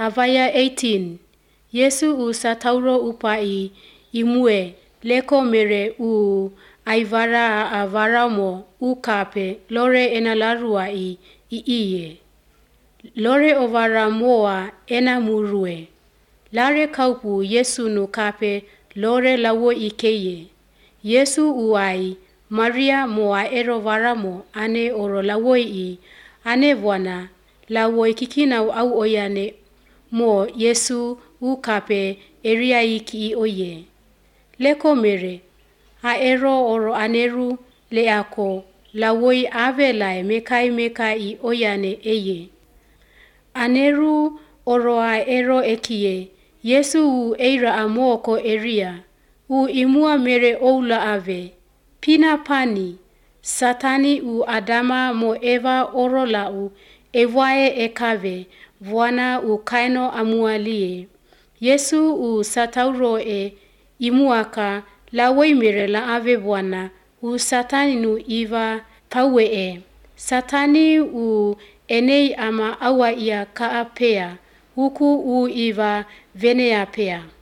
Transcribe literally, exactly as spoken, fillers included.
Avaya eighteen. Yesu u satauro upai imue leko mere u aivara avaramo u kape lore enalarua i iye. Lore ovara moa ena murue. Lare kaupu Yesu no kape lore lawo ikeye. Yesu uai Maria moa ero varamo ane oro lawo i ane vwana lawo ikikina au oyane mo Yesu u kape eria iki oye. Leko mere a ero oro aneru le ako lawoi avelae mekai mekai oyane eye. Aneru oro a ero ekie. Yesu u eira amoko eria. U imua mere oula ave. Pina pani. Satani u Adama mo Eva oro lau. Ewae ekave. Vwana u kaino amualie. Yesu u satauro e imuaka lawoi mere la ave vwana. U satani nu iva pawe e. Satani u enei ama awa ia kaapea. Huku u iva venea pea.